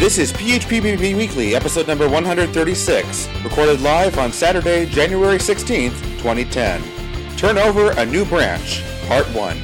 This is PHPBB Weekly, episode number 136, recorded live on Saturday, January 16th, 2010. Turn over a new branch, Part 1.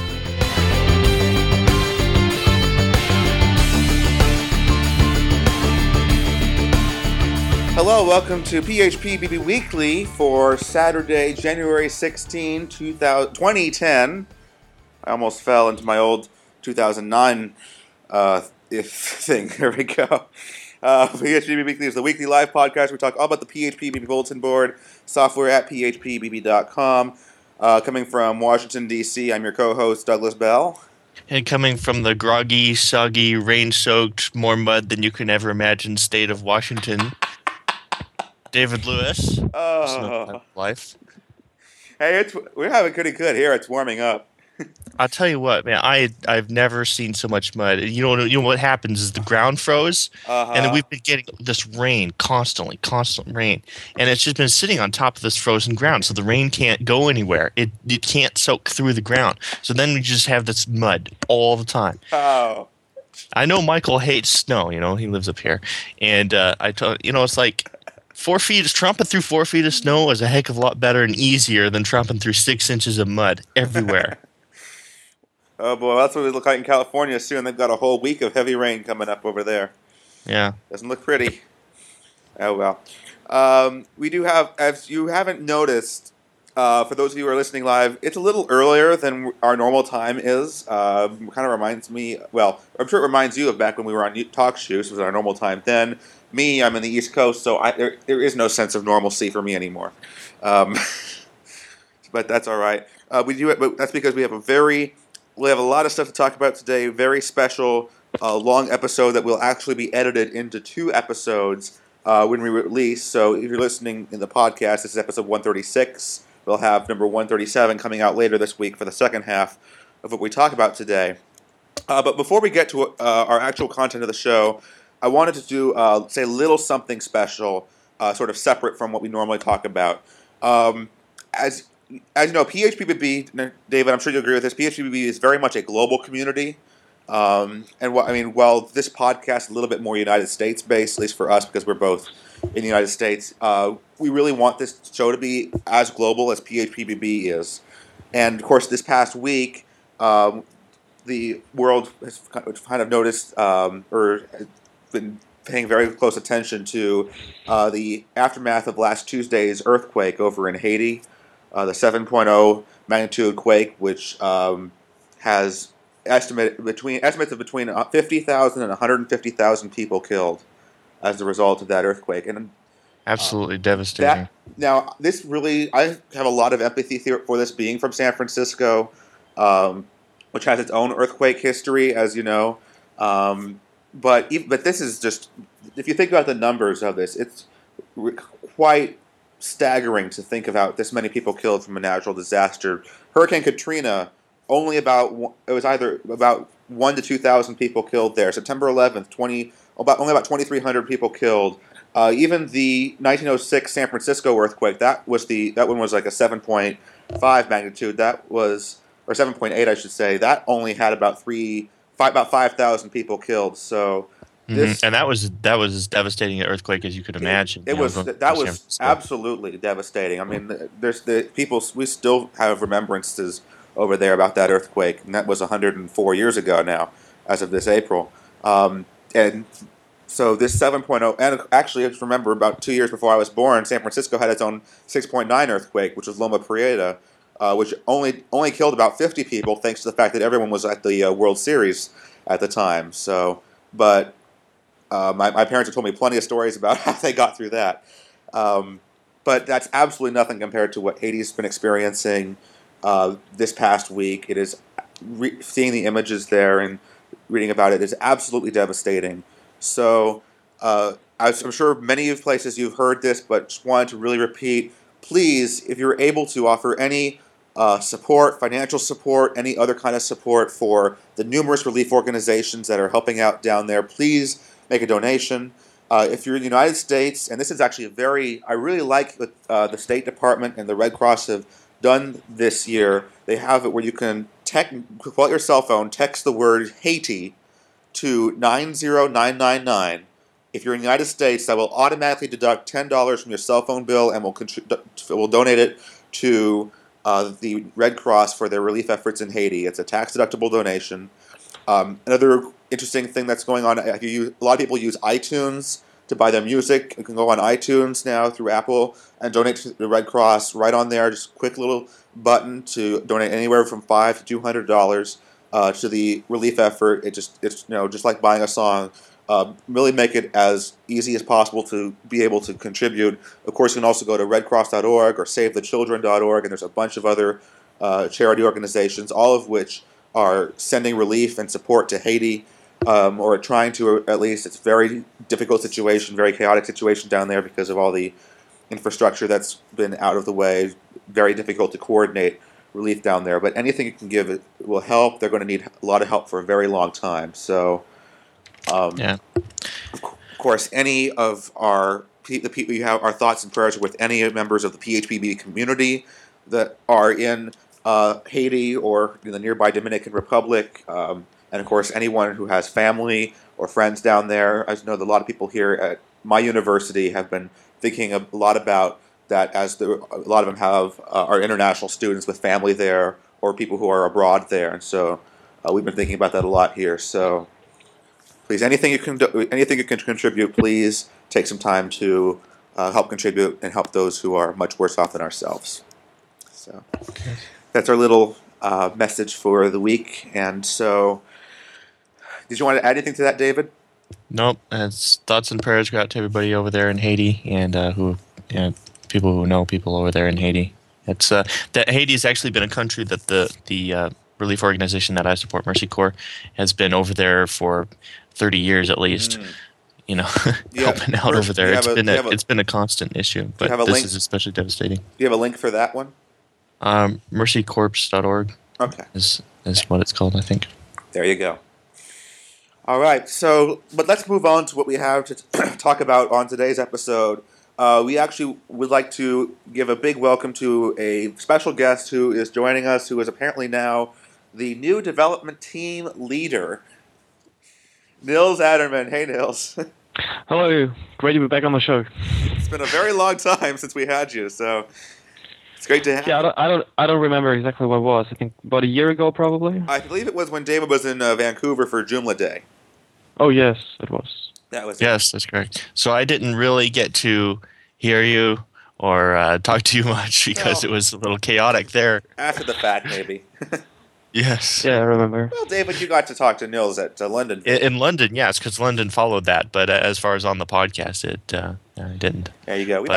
Hello, welcome to PHPBB Weekly for Saturday, January 16, 2010. I almost fell into my old 2009 thing. There we go. PHPBB Weekly is the weekly live podcast. We talk all about the PHPBB bulletin board, software at phpbb.com. Coming from Washington, D.C., I'm your co-host, Douglas Bell. And coming from the groggy, soggy, rain-soaked, more mud than you can ever imagine state of Washington, David Lewis. Life. Hey, we're having pretty good here. It's warming up. I'll tell you what, man. I've never seen so much mud. You know what happens is the ground froze, and then we've been getting this rain constant rain, and it's just been sitting on top of this frozen ground, so the rain can't go anywhere. It can't soak through the ground. So then we just have this mud all the time. Oh. I know Michael hates snow. You know, he lives up here, and it's like 4 feet. Tromping through 4 feet of snow is a heck of a lot better and easier than tromping through 6 inches of mud everywhere. Oh boy, that's what it look like in California soon. They've got a whole week of heavy rain coming up over there. Yeah. Doesn't look pretty. Oh well. We do have, as you haven't noticed, for those of you who are listening live, it's a little earlier than our normal time is. Kind of reminds me, well, I'm sure it reminds you of back when we were on Talk Shoes. It was our normal time then. Me, I'm in the East Coast, so there is no sense of normalcy for me anymore. But that's all right. But that's because we have a lot of stuff to talk about today. Very special, long episode that will actually be edited into 2 episodes when we release. So if you're listening in the podcast, this is episode 136. We'll have number 137 coming out later this week for the second half of what we talk about today. But before we get to our actual content of the show, I wanted to do say a little something special, sort of separate from what we normally talk about. As you know, PHPBB, David, I'm sure you'll agree with this, PHPBB is very much a global community. While this podcast is a little bit more United States-based, at least for us, because we're both in the United States, we really want this show to be as global as PHPBB is. And, of course, this past week, the world has kind of noticed, or been paying very close attention to the aftermath of last Tuesday's earthquake over in Haiti. The 7.0 magnitude quake, which has estimates of between 50,000 and 150,000 people killed as a result of that earthquake, and absolutely devastating. I have a lot of empathy for this, being from San Francisco, which has its own earthquake history, as you know. But this is just, if you think about the numbers of this, it's quite staggering to think about this many people killed from a natural disaster. Hurricane Katrina, only about 1 to 2,000 people killed there. September 11th, only about 2,300 people killed. Even the 1906 San Francisco earthquake, that one was like a 7.5 magnitude. Or 7.8, I should say. That only had about 5,000 people killed. So. And that was as devastating an earthquake as you could imagine. That was absolutely devastating. I mean, there's the people, we still have remembrances over there about that earthquake, and that was 104 years ago now, as of this April. And so this 7.0, and actually, I just remember about 2 years before I was born, San Francisco had its own 6.9 earthquake, which was Loma Prieta, which only killed about 50 people, thanks to the fact that everyone was at the World Series at the time. So, but my parents have told me plenty of stories about how they got through that. But that's absolutely nothing compared to what Haiti's been experiencing this past week. It is seeing the images there and reading about it is absolutely devastating. So I'm sure many of places you've heard this, but just wanted to really repeat, please, if you're able to offer any support, financial support, any other kind of support for the numerous relief organizations that are helping out down there, please make a donation. If you're in the United States, and this is actually I really like what the State Department and the Red Cross have done this year. They have it where you can pull out your cell phone, text the word Haiti to 90999. If you're in the United States, that will automatically deduct $10 from your cell phone bill and will donate it to the Red Cross for their relief efforts in Haiti. It's a tax-deductible donation. Another interesting thing that's going on, a lot of people use iTunes to buy their music. You can go on iTunes now through Apple and donate to the Red Cross right on there. Just a quick little button to donate anywhere from $5 to $200 to the relief effort. It's just like buying a song. Really make it as easy as possible to be able to contribute. Of course, you can also go to redcross.org or savethechildren.org, and there's a bunch of other charity organizations, all of which are sending relief and support to Haiti, or trying to, at least. It's a very difficult situation, very chaotic situation down there because of all the infrastructure that's been out of the way. Very difficult to coordinate relief down there. But anything you can give will help. They're going to need a lot of help for a very long time. So, yeah. Of course, any of the people you have, our thoughts and prayers are with any members of the PHPB community that are in Haiti or in the nearby Dominican Republic, and of course anyone who has family or friends down there. I know that a lot of people here at my university have been thinking a lot about that, as a lot of them are international students with family there or people who are abroad there, and so we've been thinking about that a lot here. So please, anything you can contribute, please take some time to help contribute and help those who are much worse off than ourselves. So that's our little message for the week. And so, did you want to add anything to that, David? Nope. It's thoughts and prayers go out to everybody over there in Haiti, and people who know people over there in Haiti. It's that Haiti has actually been a country that the relief organization that I support, Mercy Corps, has been over there for 30 years at least. Helping out over there. It's been a constant issue, but this is especially devastating. Do you have a link for that one? Mercycorps.org. Okay, is what it's called, I think. There you go. All right, but let's move on to what we have to talk about on today's episode. We actually would like to give a big welcome to a special guest who is joining us, who is apparently now the new development team leader, Nils Adderman. Hey, Nils. Hello. Great to be back on the show. It's been a very long time since we had you, so it's great to have you. Yeah, I don't remember exactly what it was. I think about a year ago, probably. I believe it was when David was in Vancouver for Joomla Day. Oh, yes, it was. That was Yes, that's correct. So I didn't really get to hear you or talk to you much because it was a little chaotic there. After the fact, maybe. Yes. Yeah, I remember. Well, David, you got to talk to Nils at London. In London, yes, because London followed that. But as far as on the podcast, it didn't. There you go.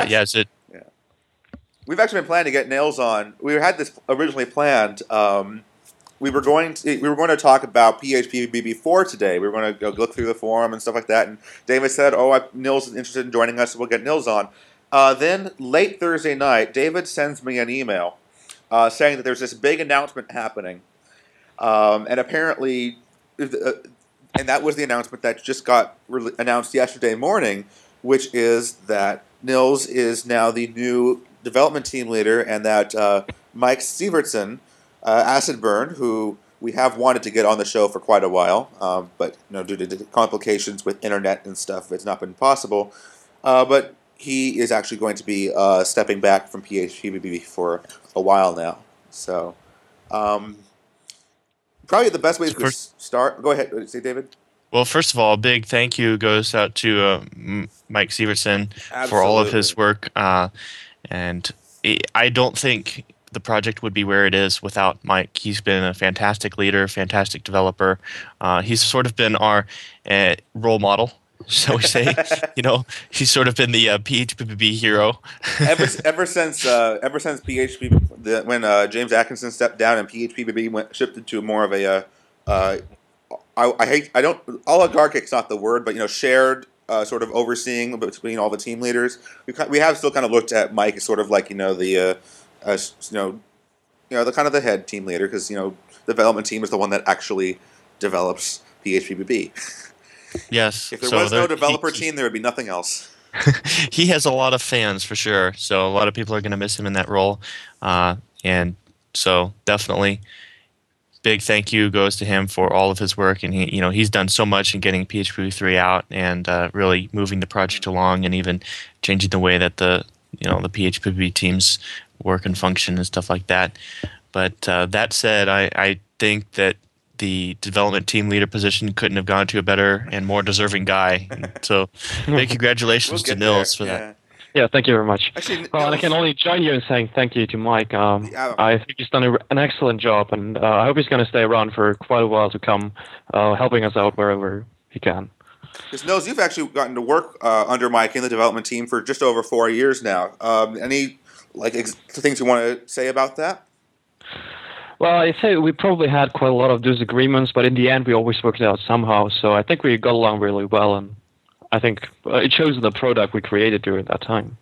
We've actually been planning to get Nils on. We had this originally planned. We were going to talk about PHP BB4 today. We were going to go look through the forum and stuff like that. And David said, Nils is interested in joining us, so we'll get Nils on. Then late Thursday night, David sends me an email saying that there's this big announcement happening. And apparently, and that was the announcement that just got announced yesterday morning, which is that Nils is now the new development team leader, and that Mike Sievertson, Acid Burn, who we have wanted to get on the show for quite a while, but due to complications with internet and stuff, it's not been possible. But he is actually going to be stepping back from PHPBB for a while now. So, probably the best way to start. Go ahead, say, David. Well, first of all, a big thank you goes out to Mike Sievertson for all of his work. And I don't think the project would be where it is without Mike. He's been a fantastic leader, fantastic developer. He's sort of been our role model, shall we say? He's sort of been the PHPBB hero. ever since PHP, when James Atkinson stepped down and PHPBB shifted to more of a oligarchic's not the word, but shared sort of overseeing between all the team leaders. We have still kind of looked at Mike as sort of like the kind of the head team leader, because the development team is the one that actually develops PHPBB. Yes. If there was no developer team, there would be nothing else. He has a lot of fans for sure, so a lot of people are going to miss him in that role, and so definitely big thank you goes to him for all of his work, and he's done so much in getting PHP 3 out and really moving the project along, and even changing the way that the PHP teams work and function and stuff like that. But that said, I think that the development team leader position couldn't have gone to a better and more deserving guy. So big congratulations to Nils for that. Yeah, thank you very much. Actually, well, and I can only join you in saying thank you to Mike. I think he's done an excellent job, and I hope he's going to stay around for quite a while to come, helping us out wherever he can. Because Nils, you've actually gotten to work under Mike in the development team for just over 4 years now. Any things you want to say about that? Well, I'd say we probably had quite a lot of disagreements, but in the end, we always worked it out somehow. So I think we got along really well, and I think it shows in the product we created during that time.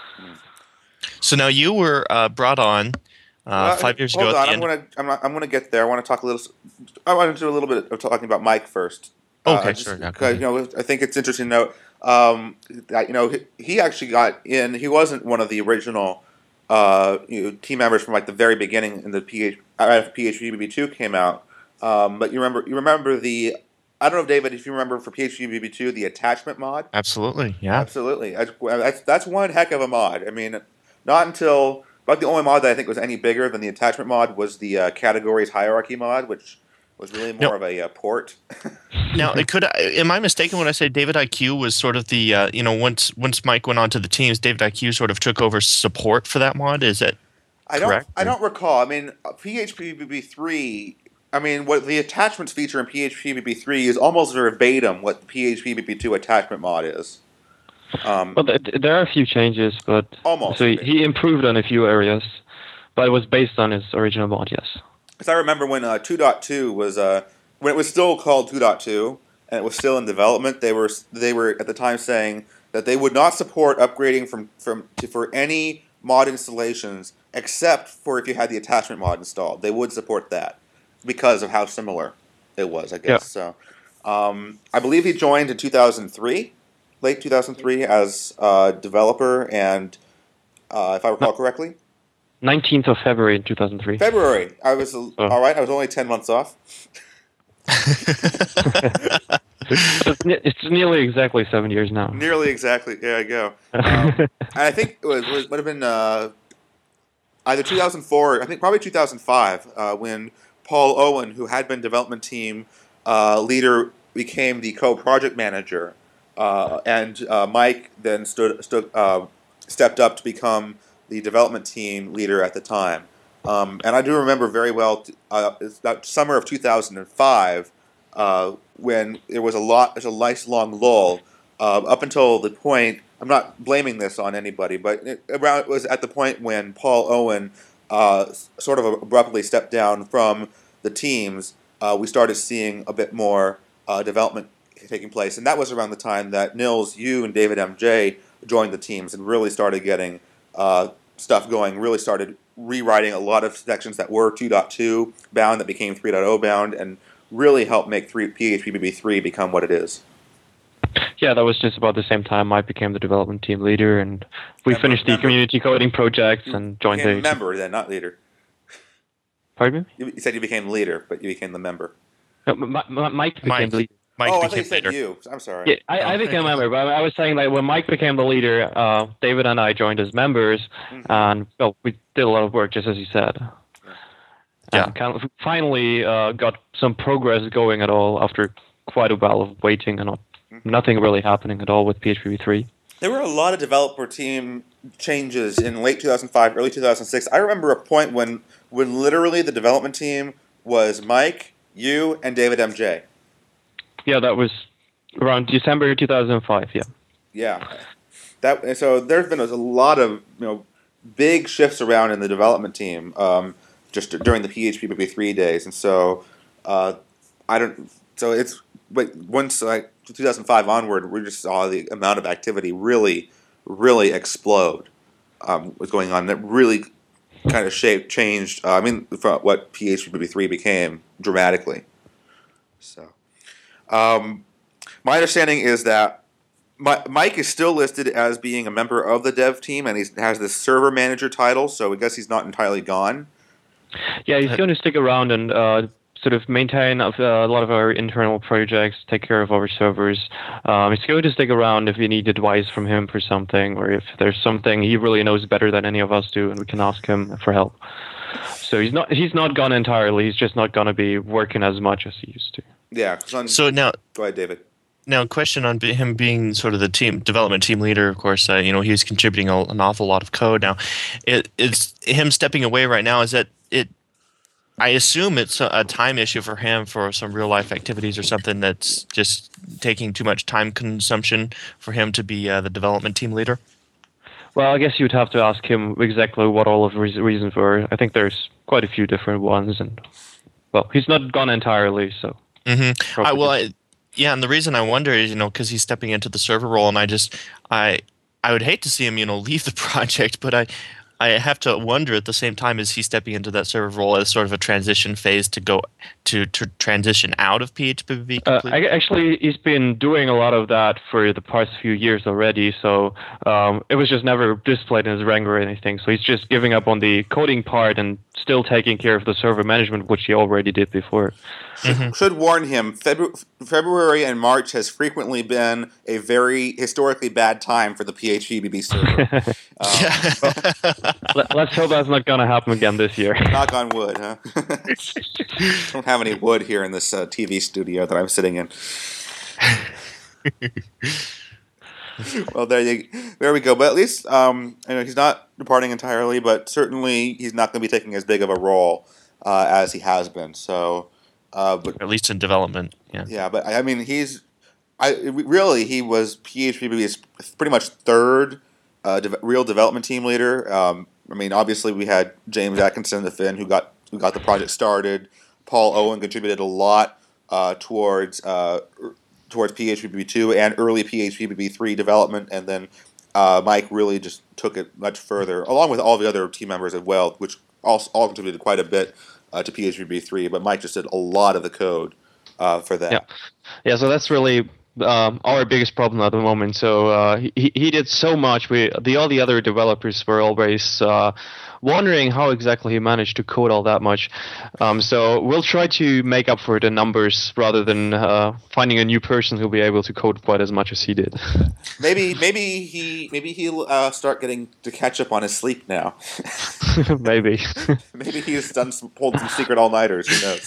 So now you were brought on 5 years ago. Hold on, I'm going to get there. I want to talk a little. I want to do a little bit of talking about Mike first. Okay, sure. Because I think it's interesting to note that he actually got in. He wasn't one of the original team members from like the very beginning in the PHP-BB2 came out. But you remember the. I don't know, David, if you remember for PHP-BB2 the attachment mod. Absolutely, yeah. Absolutely, that's one heck of a mod. I mean, not until about the only mod that I think was any bigger than the attachment mod was the categories hierarchy mod, which was really more of a port. Now, am I mistaken when I say David IQ was sort of the once Mike went on to the teams, David IQ sort of took over support for that mod? Is that correct? I don't recall. I mean, PHP-BB3. I mean, what the attachments feature in PHP-BB3 is almost verbatim what PHP-BB2 attachment mod is. Well, there are a few changes, but almost. So he improved on a few areas, but it was based on his original mod, yes. Because I remember when 2.2 was when it was still called 2.2 and it was still in development, they were at the time saying that they would not support upgrading for any mod installations except for if you had the attachment mod installed. They would support that because of how similar it was, I guess. Yeah. So I believe he joined in 2003, late 2003 as a developer, and if I recall correctly, 19th of February in 2003. February. I was all right. I was only 10 months off. It's nearly exactly 7 years now. Nearly exactly. There you go. And I think it would have been either 2004, I think probably 2005, when Paul Owen, who had been development team leader, became the co-project manager, and Mike then stepped up to become the development team leader at the time. And I do remember very well that summer of 2005 when there was a nice long lull up until the point. I'm not blaming this on anybody, but it was at the point when Paul Owen sort of abruptly stepped down from the teams. We started seeing a bit more development taking place, and that was around the time that Nils, you, and David MJ joined the teams and really started getting stuff going, really started rewriting a lot of sections that were 2.2 bound that became 3.0 bound, and really helped make PHP-BB3 become what it is. Yeah, that was just about the same time I became the development team leader, and we finished the community coding projects and joined the... member then, not leader. Pardon me? You said you became leader, but you became the member. No, Mike became the leader. Mike I became thought you said leader. you. I'm sorry. Yeah, I became a member, but I was saying that when Mike became the leader, David and I joined as members, and we did a lot of work, just as you said. Yeah. And kind of finally got some progress going at all after quite a while of waiting and nothing really happening at all with PHP 3. There were a lot of developer team changes in late 2005, early 2006. I remember a point when literally the development team was Mike, you, and David MJ. Yeah, that was around December 2005, yeah. Yeah. So there's been a lot of big shifts around in the development team just during the PHP-BB3 days. And so once 2005 onward, we just saw the amount of activity really, really explode. Was going on that really kind of changed. From what PHP-BB3 became dramatically. So, my understanding is that Mike is still listed as being a member of the dev team, and he has this server manager title. So I guess he's not entirely gone. Yeah, he's going to stick around and sort of maintain a lot of our internal projects, take care of our servers. He's going to stick around if we need advice from him for something, or if there's something he really knows better than any of us do, and we can ask him for help. So he's not gone entirely. He's just not going to be working as much as he used to. Yeah. So now, go ahead, David. Now, a question on him being sort of the development team leader. Of course, he's contributing an awful lot of code. Now, it's him stepping away right now. Is that it? I assume it's a time issue for him for some real life activities or something that's just taking too much time consumption for him to be the development team leader. Well, I guess you'd have to ask him exactly what all of the reasons were. I think there's quite a few different ones, and well, he's not gone entirely, so. Mm-hmm. Yeah, and the reason I wonder is, because he's stepping into the server role, and I would hate to see him, leave the project, but I have to wonder at the same time, is he stepping into that server role as sort of a transition phase to go to transition out of PHP completely? Actually, he's been doing a lot of that for the past few years already, so it was just never displayed in his rank or anything. So he's just giving up on the coding part and still taking care of the server management, which he already did before. Should warn him, February and March has frequently been a very historically bad time for the PHPBB server. Let's hope that's not going to happen again this year. Knock on wood, huh? Don't have any wood here in this TV studio that I'm sitting in. Well, there we go. But at least he's not departing entirely, but certainly he's not going to be taking as big of a role as he has been. So, but at least in development, yeah. Yeah, but I mean, he was PHP's pretty much third real development team leader. I mean, obviously we had James Atkinson, the Finn, who got the project started. Paul Owen contributed a lot towards PHPBB2 and early PHPBB3 development, and then Mike really just took it much further, along with all the other team members as well, which all contributed quite a bit to PHPBB3. But Mike just did a lot of the code for that. Yeah. So that's really our biggest problem at the moment. So he did so much. All the other developers were always wondering how exactly he managed to code all that much. So we'll try to make up for the numbers rather than finding a new person who'll be able to code quite as much as he did. Maybe he'll start getting to catch up on his sleep now. Maybe. Maybe he's pulled some secret all-nighters. Who knows?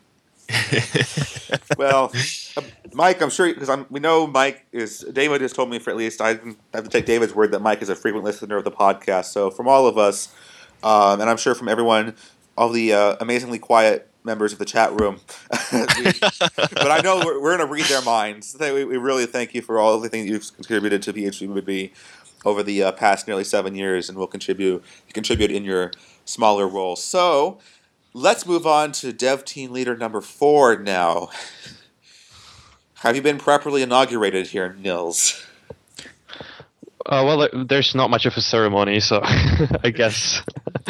Well, Mike, I'm sure, because we know Mike is. David has told me, for at least I have to take David's word that Mike is a frequent listener of the podcast. So from all of us, and I'm sure from everyone, all the amazingly quiet members of the chat room, but I know we're going to read their minds. We really thank you for all the things you've contributed to PHPBB over the past nearly 7 years, and will contribute in your smaller role. So. Let's move on to Dev Team Leader number 4 now. Have you been properly inaugurated here, Nils? Well, there's not much of a ceremony, so I guess.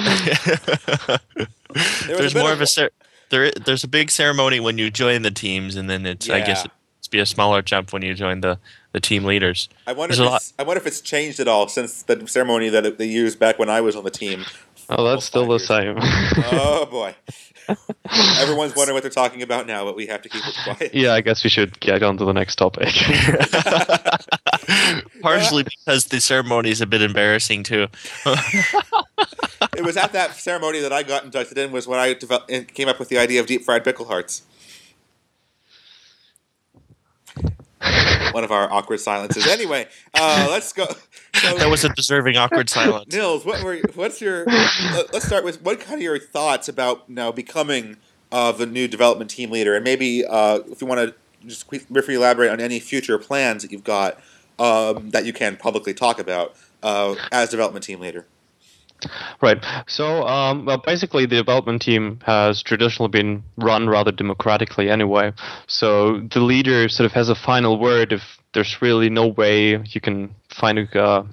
There's more of a there's a big ceremony when you join the teams, and then I guess it's be a smaller jump when you join the team leaders. I wonder if it's changed at all since the ceremony that they used back when I was on the team. Oh, that's still the same. Oh, boy. Everyone's wondering what they're talking about now, but we have to keep it quiet. Yeah, I guess we should get on to the next topic. Partially because the ceremony is a bit embarrassing, too. It was at that ceremony that I got inducted in was when I came up with the idea of deep fried pickle hearts. One of our awkward silences. Anyway, let's go. So, that was a deserving awkward silence. Nils, what's your? Let's start with what kind of your thoughts about now becoming the new development team leader, and maybe if you want to just briefly elaborate on any future plans that you've got that you can publicly talk about as development team leader. Right. So, well, basically, the development team has traditionally been run rather democratically anyway. So the leader sort of has a final word if there's really no way you can find a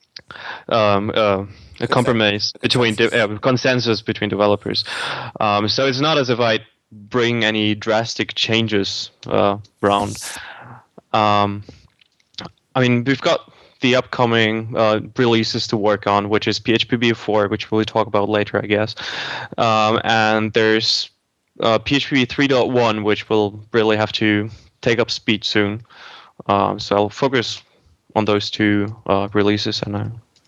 compromise between consensus between developers. So it's not as if I bring any drastic changes around. I mean, we've got the upcoming releases to work on, which is PHPBB4, which we'll talk about later, I guess. And there's PHP 3.1, which will really have to take up speed soon. So I'll focus on those two releases, and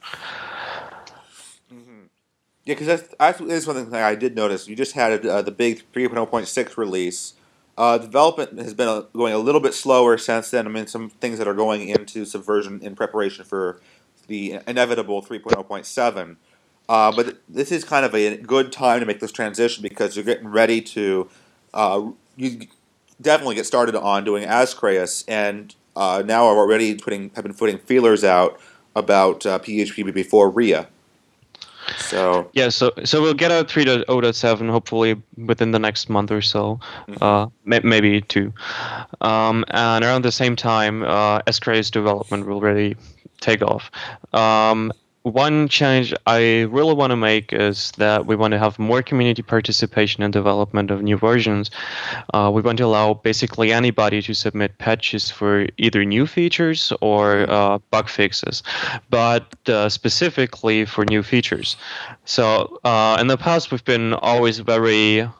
Yeah, because that is one thing I did notice. You just had the big 3.0.6 release. Development has been going a little bit slower since then. I mean, some things that are going into Subversion in preparation for the inevitable 3.0.7. But this is kind of a good time to make this transition because you're getting ready to you definitely get started on doing Ascreus, and now are already have been putting feelers out about PHP before RIA. So yeah, so we'll get out 3.0.7 hopefully within the next month or so, maybe two. And around the same time, Ascreus development will really take off. One change I really want to make is that we want to have more community participation in development of new versions. We want to allow basically anybody to submit patches for either new features or bug fixes, but specifically for new features. So in the past, we've been always very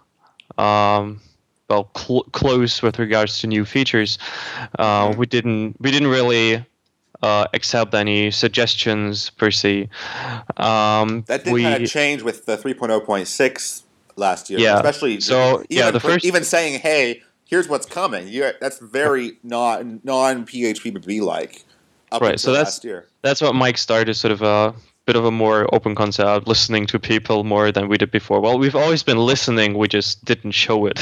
close with regards to new features. We didn't really accept any suggestions per se. That did kind of change with the 3.0.6 last year, especially even saying, "Hey, here's what's coming." That's very non PHP like. Right. So that's what Mike started, sort of a bit of a more open concept, listening to people more than we did before. Well, we've always been listening, we just didn't show it.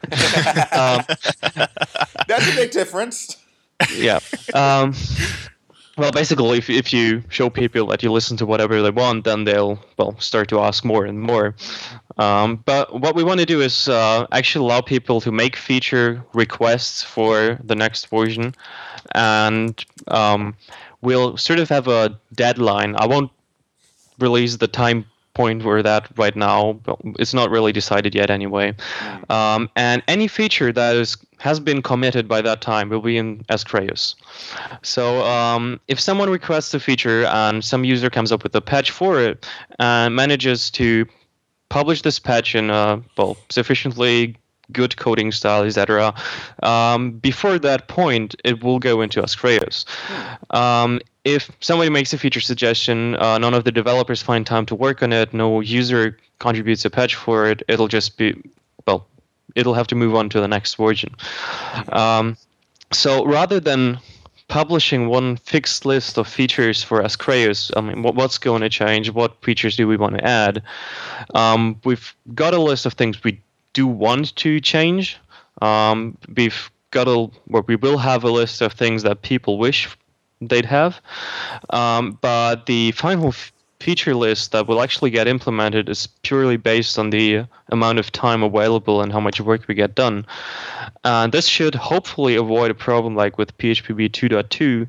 That's a big difference. Yeah. Well, basically, if you show people that you listen to whatever they want, then they'll start to ask more and more. But what we want to do is actually allow people to make feature requests for the next version, and we'll sort of have a deadline. I won't release the time point for that right now, but it's not really decided yet anyway. And any feature that has been committed by that time will be in Ascreus. So if someone requests a feature and some user comes up with a patch for it and manages to publish this patch in a sufficiently good coding style, etc., before that point, it will go into Ascreus. If somebody makes a feature suggestion, none of the developers find time to work on it, no user contributes a patch for it, it'll just be, it'll have to move on to the next version. So rather than publishing one fixed list of features for Ascreus, I mean, what's going to change? What features do we want to add? We've got a list of things we do want to change. We will have a list of things that people wish they'd have, but the final feature list that will actually get implemented is purely based on the amount of time available and how much work we get done. And this should hopefully avoid a problem like with PHP 2.2,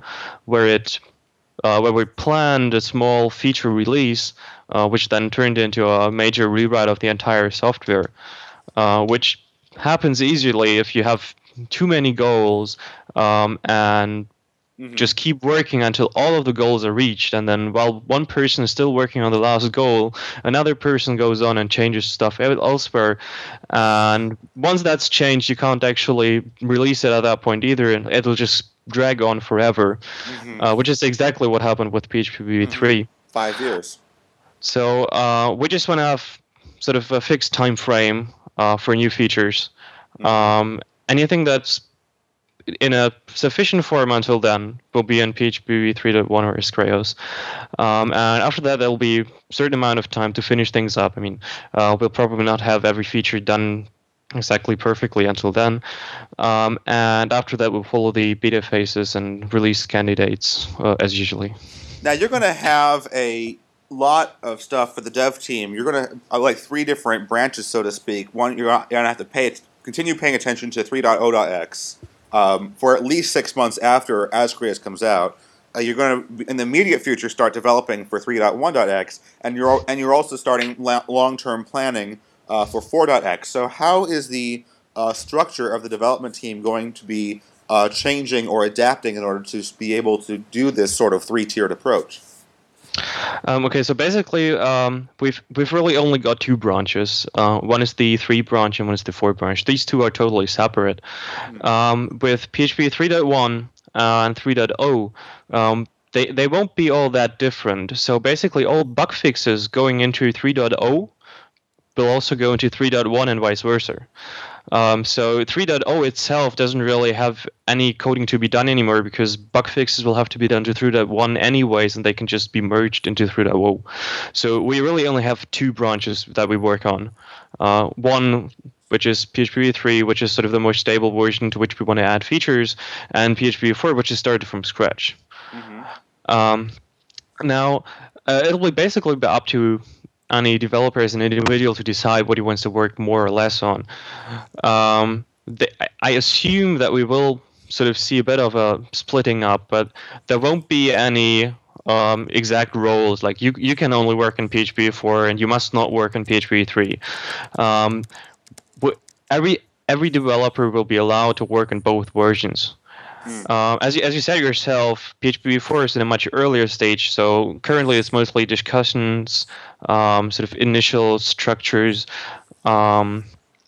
where we planned a small feature release, which then turned into a major rewrite of the entire software, which happens easily if you have too many goals and just keep working until all of the goals are reached, and then while one person is still working on the last goal, another person goes on and changes stuff elsewhere, and once that's changed, you can't actually release it at that point either, and it'll just drag on forever, which is exactly what happened with PHP 3. 5 years. So we just want to have sort of a fixed time frame for new features. Anything that's in a sufficient form until then will be in PHP 3.1 or Ascreus. And after that, there'll be a certain amount of time to finish things up. I mean, we'll probably not have every feature done exactly perfectly until then. And after that, we'll follow the beta phases and release candidates as usually. Now, you're going to have a lot of stuff for the dev team. You're going to like 3 different branches, so to speak. One, you're going to have to continue paying attention to 3.0.x. For at least 6 months after Ascreus comes out. You're going to, in the immediate future, start developing for 3.1.x, and you're also starting long-term planning for 4.x. So how is the structure of the development team going to be changing or adapting in order to be able to do this sort of 3-tiered approach? Okay, so basically, we've really only got two branches. One is the 3 branch and one is the 4 branch. These two are totally separate. With PHP 3.1 and 3.0, they won't be all that different. So basically, all bug fixes going into 3.0 will also go into 3.1 and vice versa. So 3.0 itself doesn't really have any coding to be done anymore because bug fixes will have to be done to 3.1 anyways, and they can just be merged into 3.0. So we really only have two branches that we work on. One, which is PHP 3, which is sort of the more stable version to which we want to add features, and PHP 4, which is started from scratch. Now, it'll be basically up to any developer as an individual to decide what he wants to work more or less on. I assume that we will sort of see a bit of a splitting up, but there won't be any exact roles. Like you can only work in PHP 4 and you must not work in PHP 3. Every developer will be allowed to work in both versions. As you said yourself, PHP 4 is in a much earlier stage, so currently it's mostly discussions, sort of initial structures. So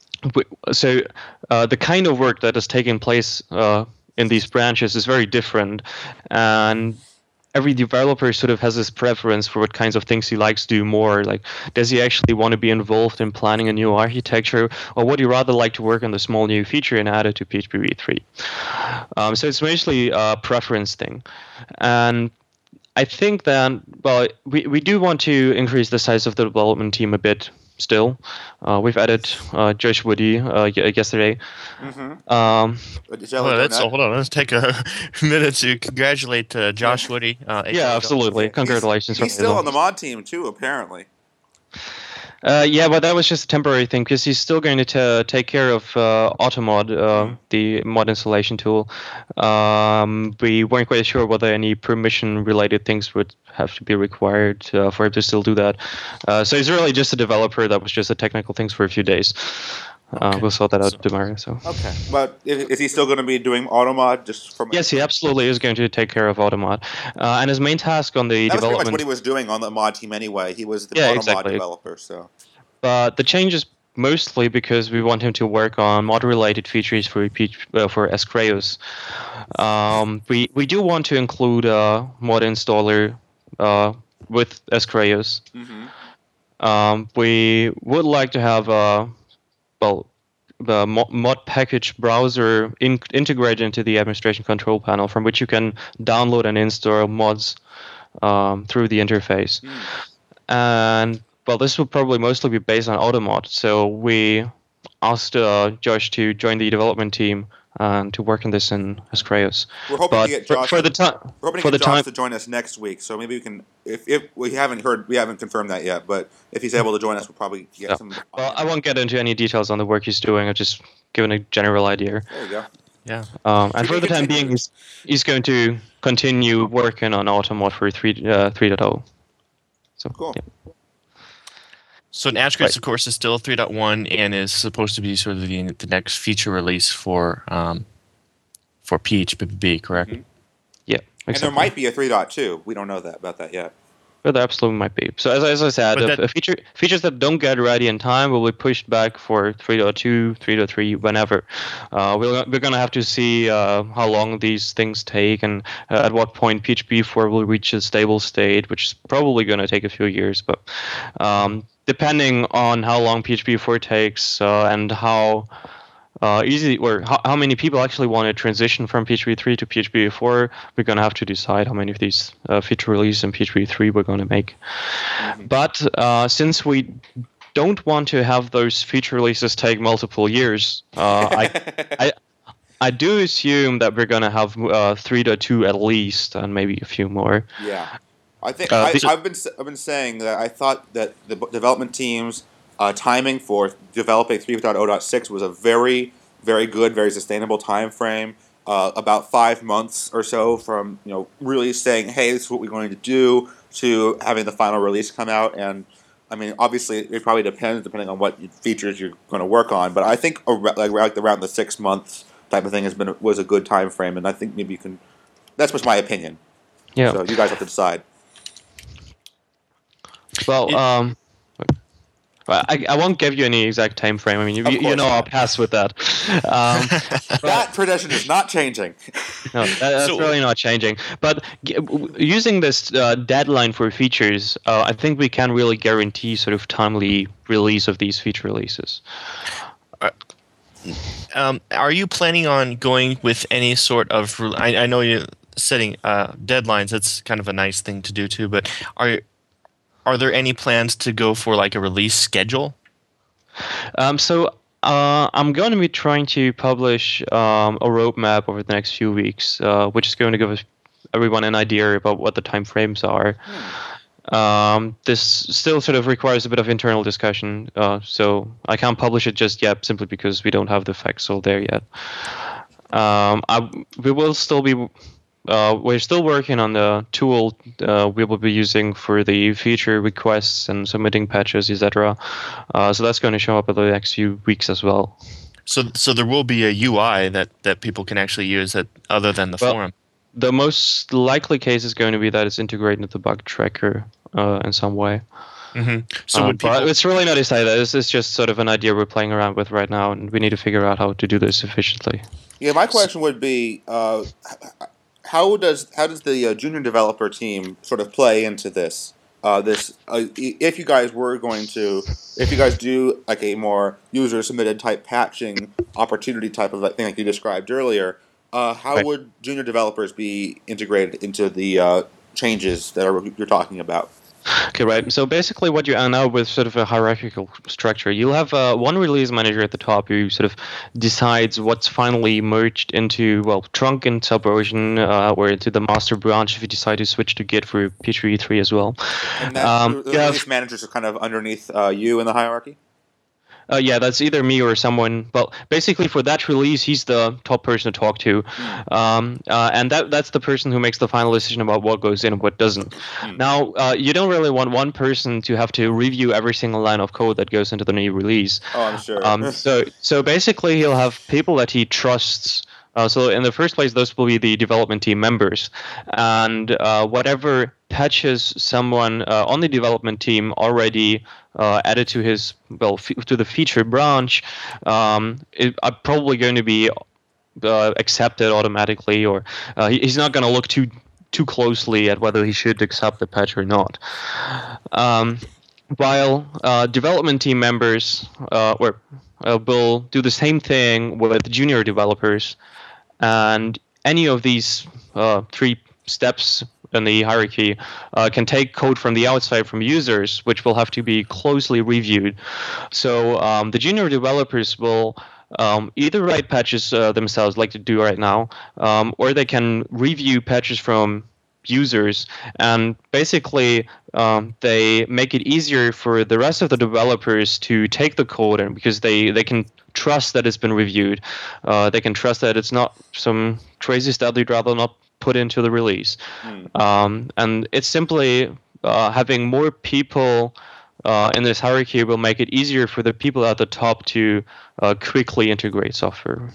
the kind of work that is taking place in these branches is very different, and every developer sort of has this preference for what kinds of things he likes to do more. Like, does he actually want to be involved in planning a new architecture, or would he rather like to work on the small new feature and add it to PHP 3? So it's mostly a preference thing. And I think that, well, we do want to increase the size of the development team a bit still. We've added Josh Woody yesterday. Hold on, let's take a minute to congratulate Josh Woody. Yeah, absolutely. Congratulations. He's still on the mod team, too, apparently. Yeah, but that was just a temporary thing because he's still going to take care of Automod, the mod installation tool. We weren't quite sure whether any permission-related things would have to be required for him to still do that. So he's really just a developer. That was just a technical things for a few days. Okay. We'll sort that out tomorrow. So. Okay, but is he still going to be doing Automod just from? Yes, he absolutely is going to take care of Automod, and his main task on the development. That was pretty much what he was doing on the mod team anyway. He was the Automod developer, so. But the change is mostly because we want him to work on mod-related features for Escreos. We do want to include a mod installer with Escreos. We would like to have the mod package browser integrated into the administration control panel, from which you can download and install mods through the interface. And well, this will probably mostly be based on Automod. So we asked Josh to join the development team and to work on this in Escreos. We're hoping to get Josh. We're hoping to get Josh to join us next week. So maybe we can. If we haven't confirmed that yet. But if he's able to join us, we'll probably get some. Well, I won't get into any details on the work he's doing. I've just given a general idea. There you go. Yeah. And for the time being, he's going to continue working on Automod for 3.0. So cool. Yeah. So Asterisk, of course, is still 3.1 and is supposed to be sort of the next feature release for PHP, correct? Yeah, exactly. And there might be a 3.2. We don't know about that yet. But there absolutely might be. So as I said, features that don't get ready in time will be pushed back for 3.2, 3.3, whenever. We're going to have to see how long these things take and at what point PHP 4 will reach a stable state, which is probably going to take a few years. But depending on how long PHP 4 takes and how easy or how many people actually want to transition from PHP 3 to PHP 4, we're going to have to decide how many of these feature releases in PHP 3 we're going to make. But since we don't want to have those feature releases take multiple years, I do assume that we're going to have 3.2 at least, and maybe a few more. Yeah. I think I've been saying that I thought that the development team's timing for developing 3.0.6 was a very, very good, very sustainable time frame. About 5 months or so from really saying, hey, this is what we're going to do, to having the final release come out. And I mean, obviously, it probably depending on what features you're going to work on. But I think around the 6 months type of thing was a good time frame, and I think maybe you can. That's just my opinion. Yeah. So you guys have to decide. Well, I won't give you any exact time frame. I mean, you know I'll pass with that. That tradition is not changing. No, that's really not changing. But using this deadline for features, I think we can really guarantee sort of timely release of these feature releases. Are you planning on going with any sort of? I know you're setting deadlines. That's kind of a nice thing to do too. But are there any plans to go for like a release schedule? So I'm going to be trying to publish a roadmap over the next few weeks, which is going to give everyone an idea about what the time frames are. This still sort of requires a bit of internal discussion, so I can't publish it just yet simply because we don't have the facts all there yet. We will still be... we're still working on the tool we will be using for the feature requests and submitting patches, etc. So that's going to show up in the next few weeks as well. So there will be a UI that people can actually use that other than the forum. The most likely case is going to be that it's integrated into the bug tracker in some way. Mm-hmm. So but it's really not decided. This is just sort of an idea we're playing around with right now, and we need to figure out how to do this efficiently. Yeah, my question would be... How does the junior developer team sort of play into this? If you guys do like a more user submitted type patching opportunity type of thing like you described earlier, how would junior developers be integrated into the changes that you're talking about? Okay, right. So basically what you end up with sort of a hierarchical structure. You'll have one release manager at the top who sort of decides what's finally merged into, trunk and subversion, or into the master branch if you decide to switch to Git for P3E3 as well. And the release managers are kind of underneath you in the hierarchy? Yeah, that's either me or someone. Well, basically for that release, he's the top person to talk to, and that's the person who makes the final decision about what goes in and what doesn't. Now, you don't really want one person to have to review every single line of code that goes into the new release. Oh, I'm sure. So basically, he'll have people that he trusts. So in the first place, those will be the development team members, and whatever patches someone on the development team already added to his to the feature branch are probably going to be accepted automatically, or he's not going to look too closely at whether he should accept the patch or not. While development team members will do the same thing with junior developers, and any of these three steps in the hierarchy can take code from the outside from users, which will have to be closely reviewed. So the junior developers will either write patches themselves, like to do right now, or they can review patches from users, and basically they make it easier for the rest of the developers to take the code, and because they can trust that it's been reviewed, they can trust that it's not some crazy stuff they'd rather not put into the release. And it's simply having more people in this hierarchy will make it easier for the people at the top to quickly integrate software.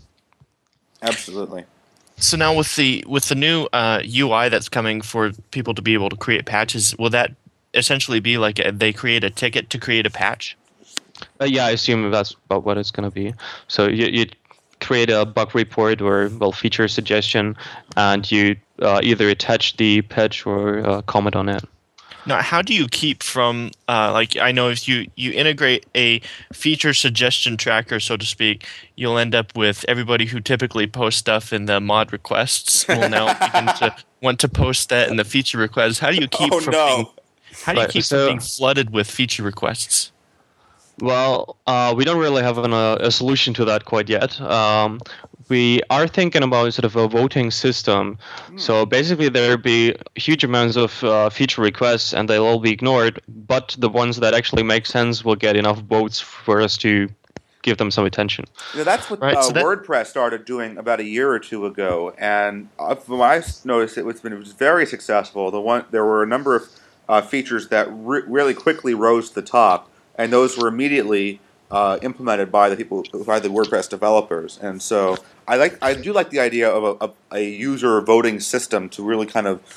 Absolutely. So now with the new UI that's coming for people to be able to create patches, will that essentially be like they create a ticket to create a patch? Yeah, I assume that's about what it's going to be. So you create a bug report or feature suggestion, and you either attach the patch or comment on it. Now, how do you keep from I know if you integrate a feature suggestion tracker, so to speak, you'll end up with everybody who typically posts stuff in the mod requests will now begin to want to post that in the feature requests. How do you keep from being flooded with feature requests? Well, we don't really have a solution to that quite yet. We are thinking about sort of a voting system. So basically there'll be huge amounts of feature requests, and they'll all be ignored, but the ones that actually make sense will get enough votes for us to give them some attention. That's what WordPress started doing about a year or two ago, and from what I've noticed, it was very successful. There were a number of features that really quickly rose to the top, and those were immediately implemented by the WordPress developers. And so I do like the idea of a user voting system to really kind of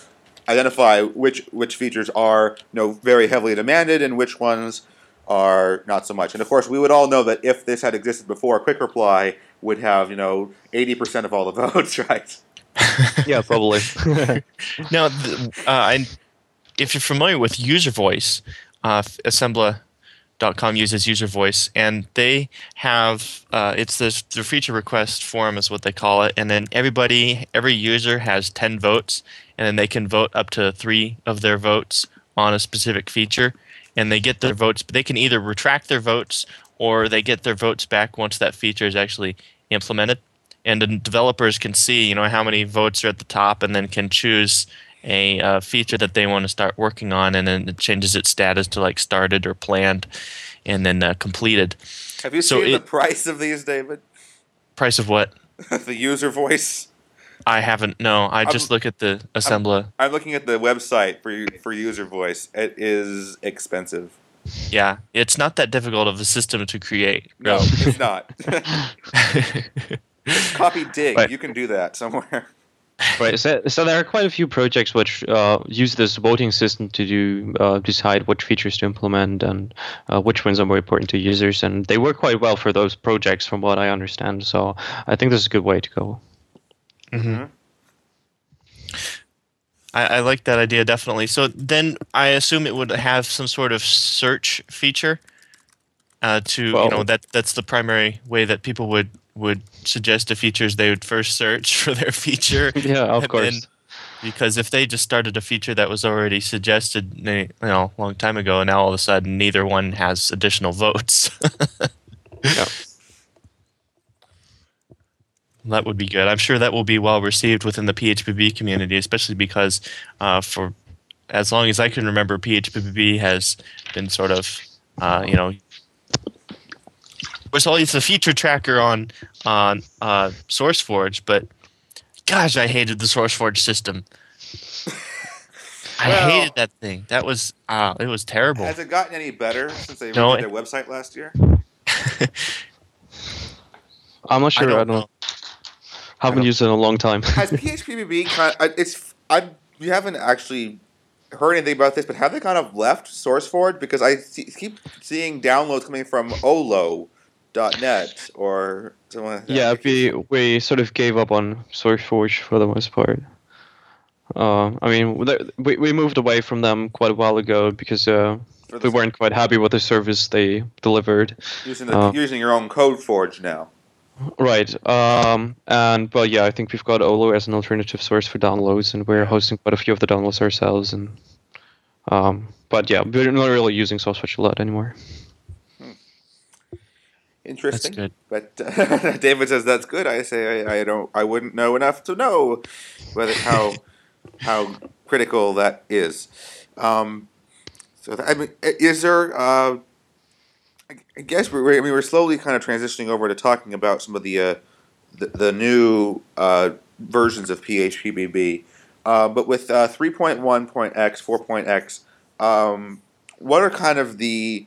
identify which features are very heavily demanded and which ones are not so much. And of course, we would all know that if this had existed before, Quick Reply would have 80% of all the votes, right? Yeah, probably. Now, if you're familiar with User Voice, Assembler.com uses User Voice, and they have it's their feature request form is what they call it, and then every user has 10 votes, and then they can vote up to 3 of their votes on a specific feature, and they get their votes. They can either retract their votes or they get their votes back once that feature is actually implemented. And the developers can see, how many votes are at the top, and then can choose a feature that they want to start working on, and then it changes its status to like started or planned, and then completed. Have you seen the price of these, David? Price of what? The User Voice. I haven't. No, I just look at the Assembler. I'm looking at the website for User Voice. It is expensive. Yeah, it's not that difficult of a system to create. No, it's not. Copy Dig. Right. You can do that somewhere. Right. So there are quite a few projects which use this voting system to decide which features to implement and which ones are more important to users, and they work quite well for those projects, from what I understand. So I think this is a good way to go. Mm-hmm. I like that idea, definitely. So then I assume it would have some sort of search feature that's the primary way that people would suggest the features they would first search for their feature. Yeah, of course. Because if they just started a feature that was already suggested a long time ago, and now all of a sudden neither one has additional votes. Yeah. That would be good. I'm sure that will be well received within the PHPB community, especially because for as long as I can remember, PHPB has been sort of, it's always a feature tracker on SourceForge, but gosh, I hated the SourceForge system. I hated that thing. That was it was terrible. Has it gotten any better since they redid their website last year? I'm not sure. I don't know. Haven't used it in a long time. Has PHPBB you haven't actually heard anything about this, but have they kind of left SourceForge? Because I keep seeing downloads coming from Olo.net or something like that. Yeah, we sort of gave up on SourceForge for the most part. We moved away from them quite a while ago because we weren't quite happy with the service they delivered. Using your own CodeForge now. Right. I think we've got Olo as an alternative source for downloads, and we're hosting quite a few of the downloads ourselves. And we're not really using SourceForge a lot anymore. Interesting. That's good. But David says that's good. I say I wouldn't know enough to know how critical that is. Is there? I guess we're slowly kind of transitioning over to talking about some of the new versions of PHPBB. But with 3.1.x, 4.x, what are kind of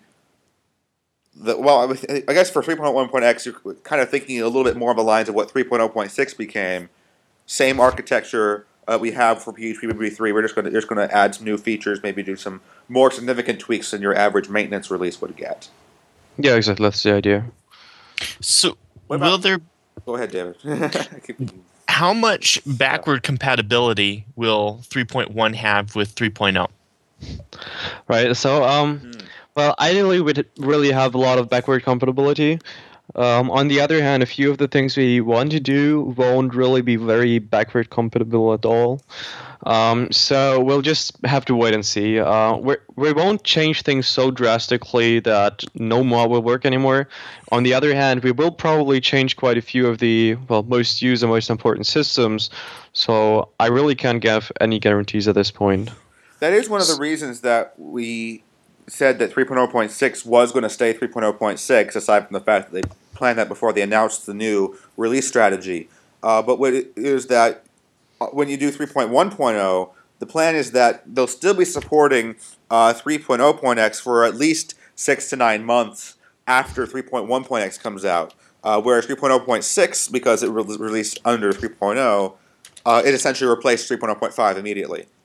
I guess for 3.1.x, you're kind of thinking a little bit more of the lines of what 3.0.6 became. Same architecture we have for PHPBB 3. We're just going to add some new features, maybe do some more significant tweaks than your average maintenance release would get. Yeah, exactly. That's the idea. So, will there... Go ahead, David. How much backward compatibility will 3.1 have with 3.0? Right, so, well, ideally we'd really have a lot of backward compatibility. On the other hand, a few of the things we want to do won't really be very backward compatible at all. So we'll just have to wait and see. We won't change things so drastically that no mod will work anymore. On the other hand, we will probably change quite a few of the most used and most important systems. So I really can't give any guarantees at this point. That is one of the reasons that we said that 3.0.6 was going to stay 3.0.6, aside from the fact that they planned that before they announced the new release strategy. But what it is that when you do 3.1.0, the plan is that they'll still be supporting 3.0.x for at least 6 to 9 months after 3.1.x comes out. Whereas 3.0.6, because it was released under 3.0, it essentially replaced 3.0.5 immediately.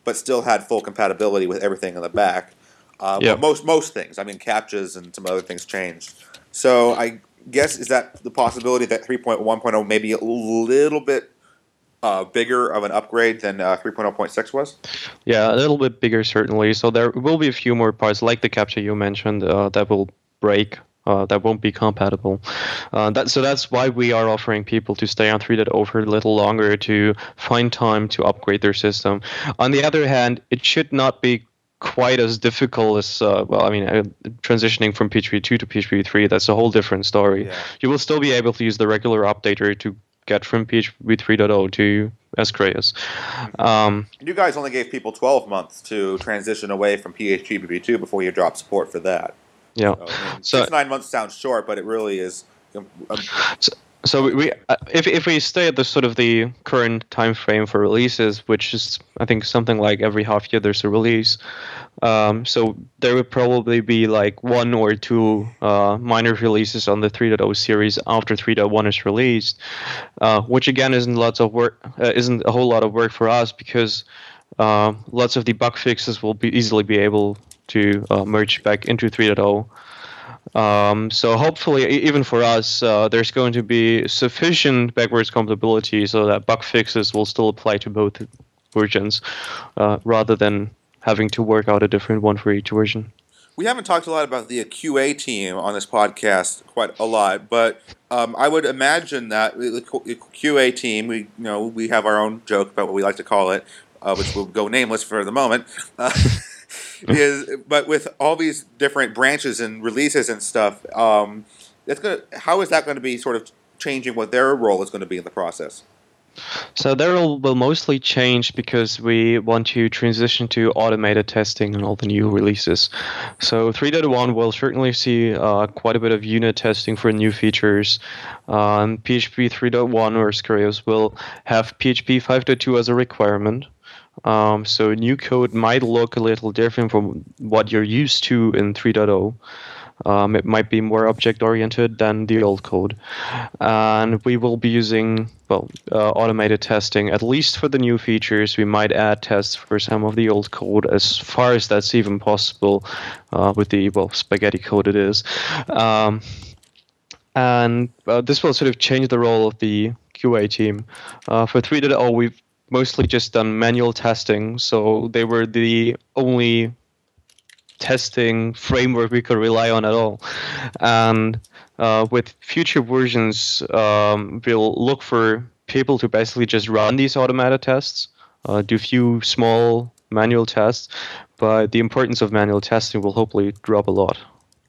but still had full compatibility with everything in the back. But most things, I mean, CAPTCHAs and some other things changed. So I guess, is that the possibility that 3.1.0 may be a little bit bigger of an upgrade than 3.0.6 was? Yeah, a little bit bigger, certainly. So there will be a few more parts, like the CAPTCHA you mentioned, that will break. That won't be compatible. So that's why we are offering people to stay on 3.0 for a little longer to find time to upgrade their system. On the other hand, it should not be quite as difficult as, transitioning from PHP 2 to PHP 3. That's a whole different story. Yeah. You will still be able to use the regular updater to get from PHP 3.0 to Escreas. You guys only gave people 12 months to transition away from PHP 2 before you drop support for that. Yeah. So 9 months sounds short, but it really is. So we if we stay at the sort of the current time frame for releases, which is I think something like every half year there's a release. So there would probably be like 1 or 2 minor releases on the 3.0 series after 3.1 is released, which again isn't a whole lot of work for us because lots of the bug fixes will easily be able to merge back into 3.0. So hopefully, even for us, there's going to be sufficient backwards compatibility so that bug fixes will still apply to both versions, rather than having to work out a different one for each version. We haven't talked a lot about the QA team on this podcast quite a lot, but I would imagine that the QA team, we have our own joke about what we like to call it, which will go nameless for the moment. But with all these different branches and releases and stuff, how is that going to be sort of changing what their role is going to be in the process? So their role will mostly change because we want to transition to automated testing on all the new releases. So 3.1 will certainly see quite a bit of unit testing for new features. PHP 3.1 or Escreas will have PHP 5.2 as a requirement. So new code might look a little different from what you're used to in 3.0. It might be more object-oriented than the old code. And we will be using, automated testing, at least for the new features. We might add tests for some of the old code as far as that's even possible with the, spaghetti code it is. And this will sort of change the role of the QA team. For 3.0, we've mostly just done manual testing, so they were the only testing framework we could rely on at all. And with future versions, we'll look for people to basically just run these automated tests, do few small manual tests, but the importance of manual testing will hopefully drop a lot.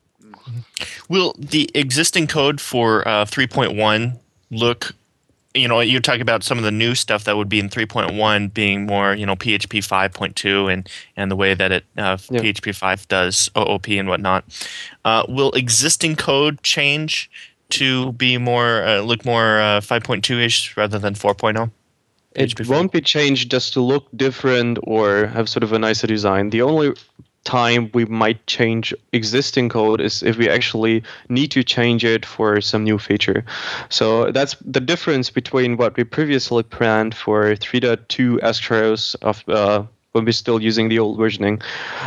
Will the existing code for 3.1 look, you're talking about some of the new stuff that would be in 3.1 being more, PHP 5.2 and the way that it PHP 5 does OOP and whatnot. Will existing code change to be more look more 5.2-ish rather than 4.0? It won't be changed just to look different or have sort of a nicer design. The only time we might change existing code is if we actually need to change it for some new feature. So that's the difference between what we previously planned for 3.2 Escreas when we're still using the old versioning,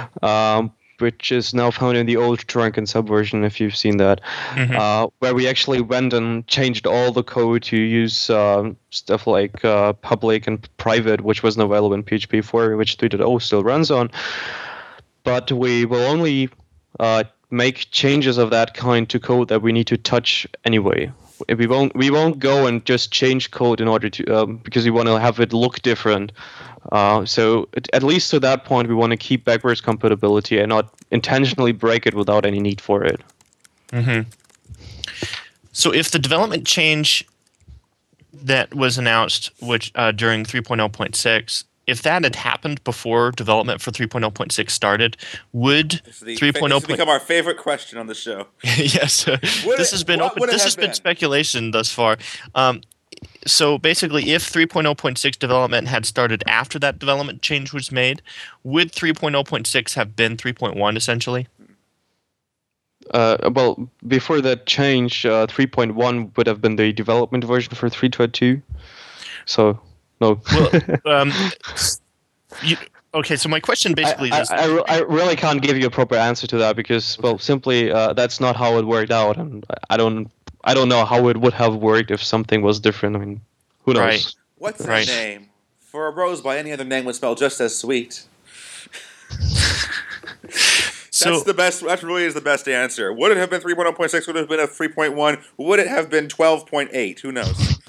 which is now found in the old trunk and subversion, if you've seen that, where we actually went and changed all the code to use stuff like public and private, which wasn't available in PHP 4, which 3.0 still runs on. But we will only make changes of that kind to code that we need to touch anyway. We won't go and just change code in order to because we want to have it look different. So at least to that point, we want to keep backwards compatibility and not intentionally break it without any need for it. Mm-hmm. So if the development change that was announced, which during 3.0.6. If that had happened before development for 3.0.6 started, would 3.0 This has become our favorite question on the show? Yes, this has been open. This has been speculation thus far. So basically, if 3.0.6 development had started after that development change was made, would 3.0.6 have been 3.1 essentially? Well, before that change, 3.1 would have been the development version for 3.2. So. No. Well, Okay, so my question basically is... I really can't give you a proper answer to that because, well, simply that's not how it worked out, and I don't know how it would have worked if something was different. I mean, who knows? Right. What's that name? For a rose by any other name would smell just as sweet. That's the best. That really is the best answer. Would it have been 3.0.6? Would it have been a 3.1? Would it have been 12.8? Who knows?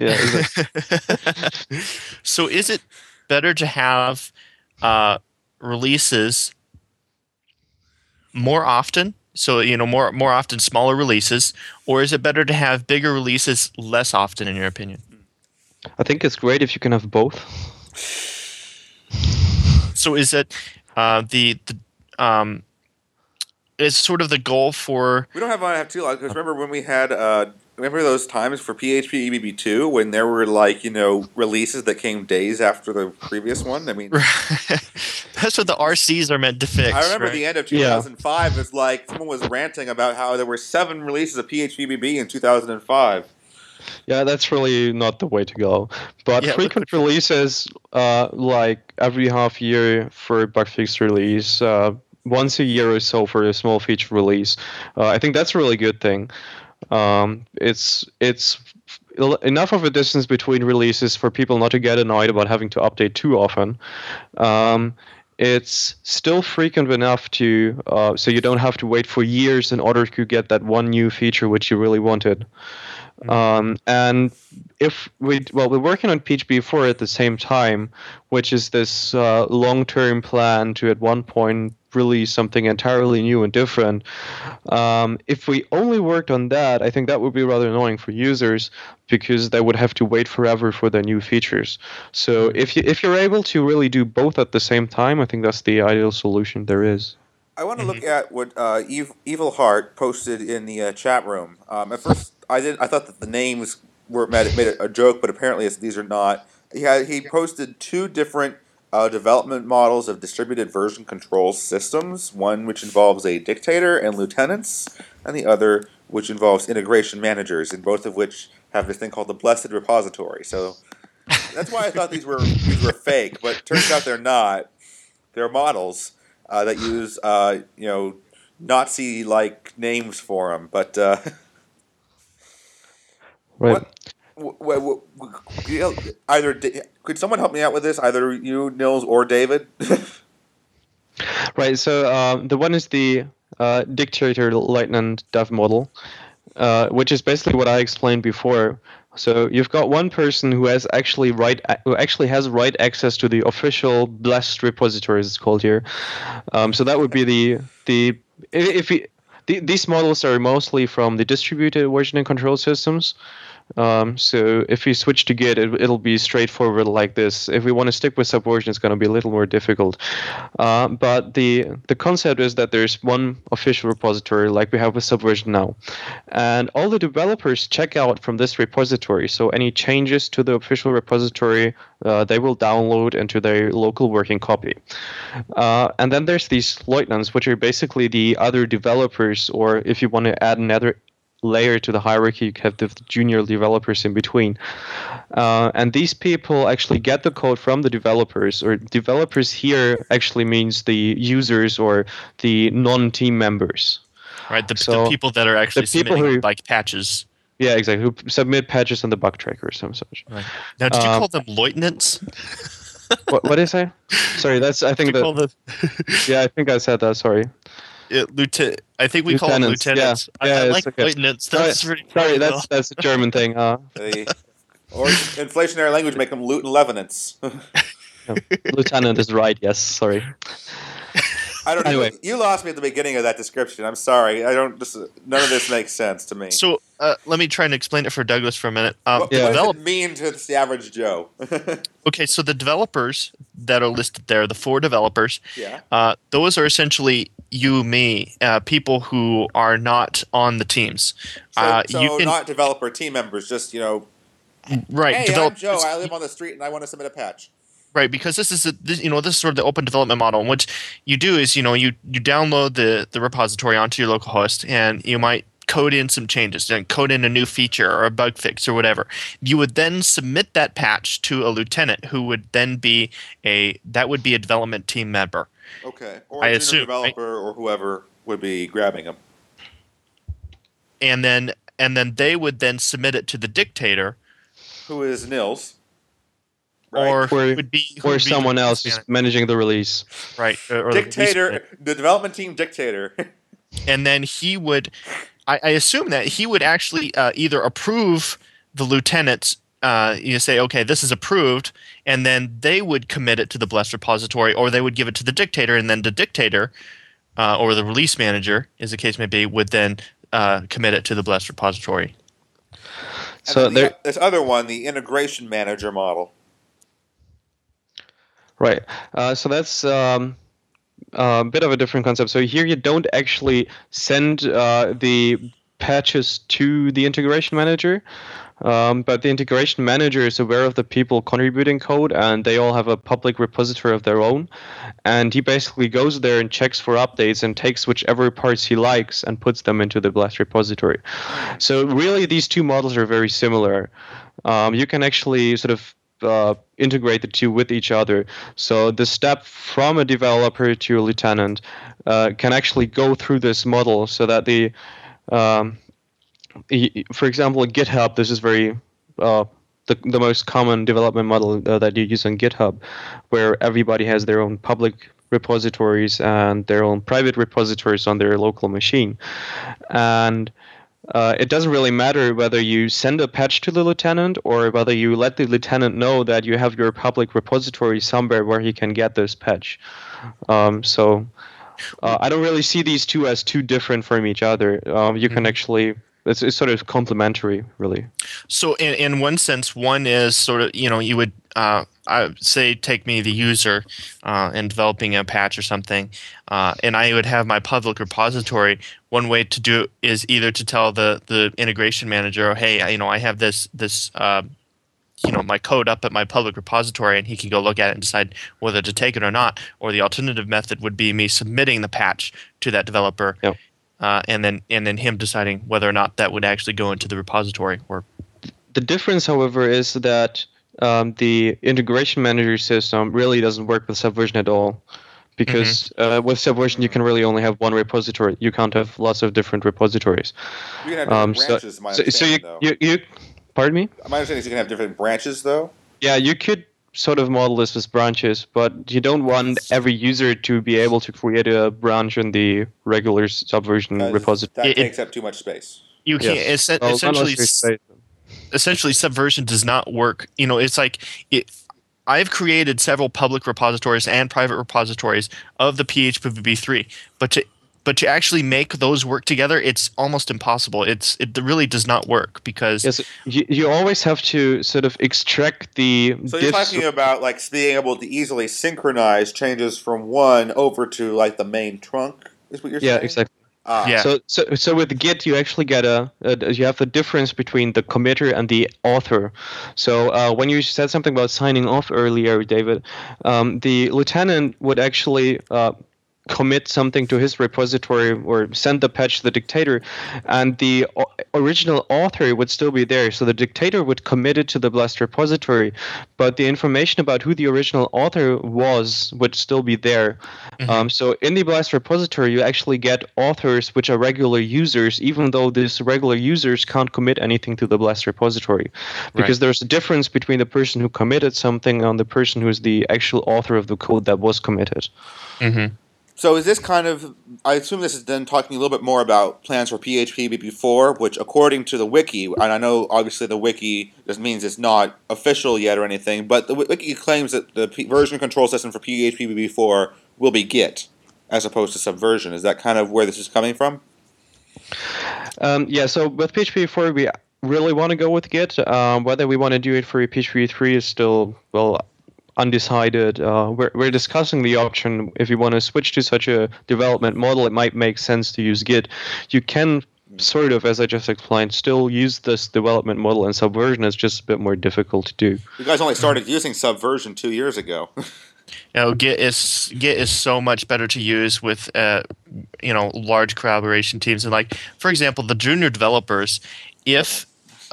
So is it better to have releases more often? So, more often smaller releases, or is it better to have bigger releases less often, in your opinion? I think it's great if you can have both. So is it is sort of the goal for... We don't have too long, because remember when we had... remember those times for PHP EBB2 when there were releases that came days after the previous one? I mean... That's what the RCs are meant to fix. I remember the end of 2005, it's like someone was ranting about how there were 7 releases of PHP EBB in 2005. Yeah, that's really not the way to go. But frequent releases, like every half year for a bug fix release, once a year or so for a small feature release, I think that's a really good thing. It's enough of a distance between releases for people not to get annoyed about having to update too often. It's still frequent enough to so you don't have to wait for years in order to get that one new feature which you really wanted. And if we're working on PHP 4 at the same time, which is this long-term plan to at one point release something entirely new and different. If we only worked on that, I think that would be rather annoying for users because they would have to wait forever for their new features. So if you're able to really do both at the same time, I think that's the ideal solution there is. I want to look at what Evil Heart posted in the chat room. At first, I thought that the names made it a joke, but apparently these are not. He posted 2 different development models of distributed version control systems. One which involves a dictator and lieutenants, and the other which involves integration managers, and both of which have this thing called the Blessed Repository. So that's why I thought these were fake, but it turns out they're not. They're models that use Nazi-like names for them, but right. Could someone help me out with this? Either you, Nils, or David. Right. So the one is the dictator lieutenant dev model, which is basically what I explained before. So you've got one person who actually has write access to the official blessed repository, as it's called here. So that would be these models are mostly from the distributed version and control systems. So if we switch to Git, it'll be straightforward like this. If we want to stick with Subversion, it's going to be a little more difficult. But the concept is that there's one official repository like we have with Subversion now. And all the developers check out from this repository. So any changes to the official repository, they will download into their local working copy. And then there's these lieutenants, which are basically the other developers, or if you want to add another layer to the hierarchy, you have the junior developers in between. And these people actually get the code from the developers, or developers here actually means the users or the non-team members. Right, the people that are actually submitting like patches. Yeah, exactly, who submit patches on the bug tracker or some such. Right. Now, did you call them lieutenants? What did I say? Sorry, that's, I think that... Yeah, I think I said that, sorry. I think we call them lieutenants. Yeah, I like okay. lieutenants. That's sorry, that's a German thing. Or inflationary language make them lieutenants. Lieutenant is right. Yes, sorry. I don't. Anyway, you lost me at the beginning of that description. I'm sorry. None of this makes sense to me. So let me try and explain it for Douglas for a minute. What does it mean to the average Joe? Okay, so the developers that are listed there, the 4 developers, those are essentially you, me, people who are not on the teams. So not developer team members, just right. Hey, I'm Joe. I live on the street and I want to submit a patch. Right, because this is sort of the open development model. And what you do is you download the repository onto your local host, and you might code in some changes, code in a new feature or a bug fix or whatever. You would then submit that patch to a lieutenant who would then be a development team member. Okay, or a junior developer or whoever would be grabbing them. And then they would then submit it to the dictator, who is Nils, right? or someone else who's managing the release, right? Or dictator, the development team dictator. And then he would, I assume that he would actually either approve the lieutenant's. You say, okay, this is approved, and then they would commit it to the blessed repository, or they would give it to the dictator, and then the dictator, or the release manager, as the case may be, would then commit it to the blessed repository. So this other one, the integration manager model. Right. So that's a bit of a different concept. So here you don't actually send the patches to the integration manager. But the integration manager is aware of the people contributing code, and they all have a public repository of their own. And he basically goes there and checks for updates and takes whichever parts he likes and puts them into the blessed repository. So really, these two models are very similar. You can actually sort of integrate the two with each other. So the step from a developer to a lieutenant can actually go through this model so that for example, GitHub, this is very the most common development model that you use on GitHub, where everybody has their own public repositories and their own private repositories on their local machine. And it doesn't really matter whether you send a patch to the lieutenant or whether you let the lieutenant know that you have your public repository somewhere where he can get this patch. So I don't really see these two as too different from each other. You can actually... It's sort of complementary, really. So in one sense, one is sort of, you would say take me, the user, and developing a patch or something, and I would have my public repository. One way to do it is either to tell the integration manager, hey, I have this my code up at my public repository, and he can go look at it and decide whether to take it or not. Or the alternative method would be me submitting the patch to that developer. Yep. And then him deciding whether or not that would actually go into the repository. Or the difference, however, is that the integration manager system really doesn't work with Subversion at all, because with Subversion you can really only have one repository. You can't have lots of different repositories. You can have different branches. You pardon me? My understanding is you can have different branches, though. Yeah, you could sort of model this as branches, but you don't want every user to be able to create a branch in the regular Subversion repository. That takes up too much space. You can't essentially Subversion does not work. It's like I've created several public repositories and private repositories of the PHP-v3, but to actually make those work together, it's almost impossible. It really does not work, because you always have to sort of extract the. So you're talking about being able to easily synchronize changes from one over to the main trunk, is what you're saying? Yeah, exactly. Yeah. So with Git, you actually get you have the difference between the committer and the author. So when you said something about signing off earlier, David, the lieutenant would actually commit something to his repository or send the patch to the dictator, and the original author would still be there. So the dictator would commit it to the blessed repository, but the information about who the original author was would still be there. So in the blessed repository, you actually get authors which are regular users, even though these regular users can't commit anything to the blessed repository, because there's a difference between the person who committed something and the person who is the actual author of the code that was committed. So is this I assume this is then talking a little bit more about plans for PHP-v4, which according to the wiki, and I know obviously the wiki just means it's not official yet or anything, but the wiki claims that the version control system for PHP-v4 will be Git, as opposed to Subversion. Is that kind of where this is coming from? Yeah, so with PHP-v4, we really want to go with Git. Whether we want to do it for PHP-v3 is still, undecided. We're discussing the option. If you want to switch to such a development model, it might make sense to use Git. You can sort of, as I just explained, still use this development model, and Subversion is just a bit more difficult to do. You guys only started using Subversion 2 years ago. Git is so much better to use with large collaboration teams. And like, for example, the junior developers, if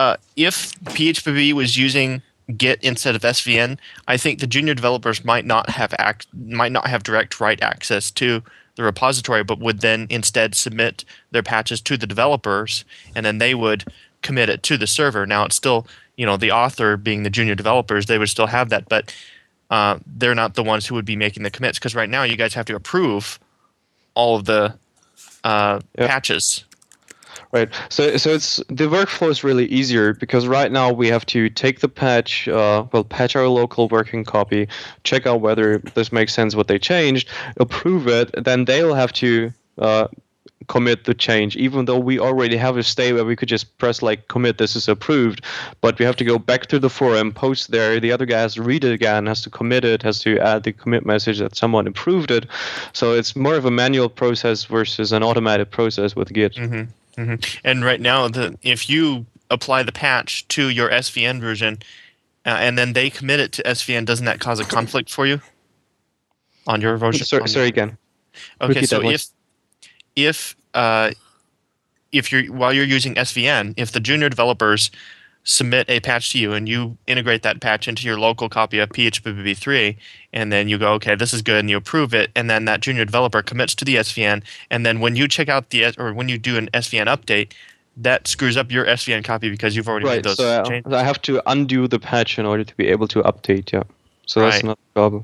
PHPBB was using Git instead of SVN, I think the junior developers might not have direct write access to the repository, but would then instead submit their patches to the developers, and then they would commit it to the server. Now it's still, the author being the junior developers, they would still have that, but they're not the ones who would be making the commits, because right now you guys have to approve all of the patches. Right. So it's the workflow is really easier, because right now we have to take the patch, patch our local working copy, check out whether this makes sense what they changed, approve it, then they'll have to commit the change, even though we already have a state where we could just press like commit, this is approved, but we have to go back to the forum, post there, the other guy has to read it again, has to commit it, has to add the commit message that someone approved it. So it's more of a manual process versus an automated process with Git. Mm-hmm. Mm-hmm. And right now, if you apply the patch to your SVN version and then they commit it to SVN, doesn't that cause a conflict for you on your version? Sorry again. Okay, Repeat so if you're while you're using SVN, if the junior developers submit a patch to you and you integrate that patch into your local copy of PHPBB3, and then you go, okay, this is good, and you approve it, and then that junior developer commits to the SVN, and then when you check out when you do an SVN update, that screws up your SVN copy because you've already made those changes. I have to undo the patch in order to be able to update, So that's not a problem.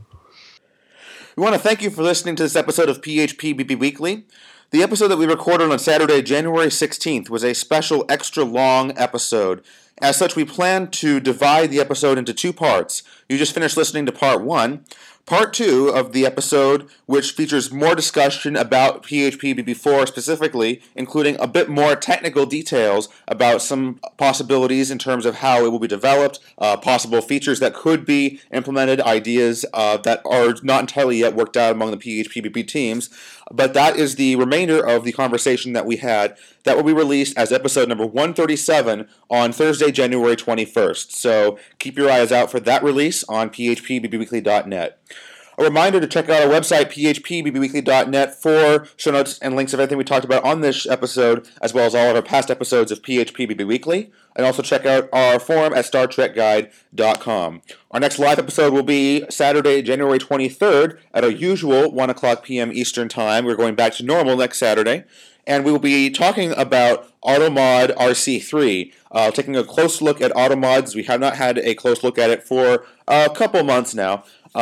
We want to thank you for listening to this episode of PHPBB Weekly. The episode that we recorded on Saturday, January 16th, was a special extra long episode. As such, we plan to divide the episode into two parts. You just finished listening to part 1. Part 2 of the episode, which features more discussion about PHPBB4 specifically, including a bit more technical details about some possibilities in terms of how it will be developed, possible features that could be implemented, ideas that are not entirely yet worked out among the PHPBB teams. But that is the remainder of the conversation that we had. That will be released as episode number 137 on Thursday, January 21st. So keep your eyes out for that release on phpbbweekly.net. A reminder to check out our website, phpbbweekly.net, for show notes and links of everything we talked about on this episode, as well as all of our past episodes of PHPBB Weekly. And also check out our forum at StarTrekGuide.com. Our next live episode will be Saturday, January 23rd at our usual 1 o'clock p.m. Eastern Time. We're going back to normal next Saturday. And we will be talking about AutoMod RC3, taking a close look at AutoMods. We have not had a close look at it for a couple months now.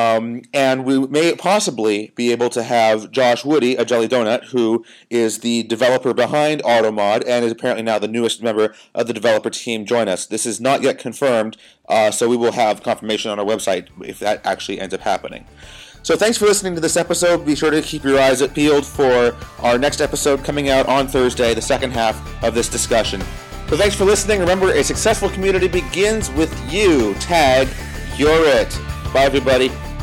And we may possibly be able to have Josh Woody, a Jelly Donut, who is the developer behind AutoMod and is apparently now the newest member of the developer team, join us. This is not yet confirmed, so we will have confirmation on our website if that actually ends up happening. So thanks for listening to this episode. Be sure to keep your eyes peeled for our next episode coming out on Thursday, the second half of this discussion. So thanks for listening. Remember, a successful community begins with you. Tag, you're it. Bye, everybody.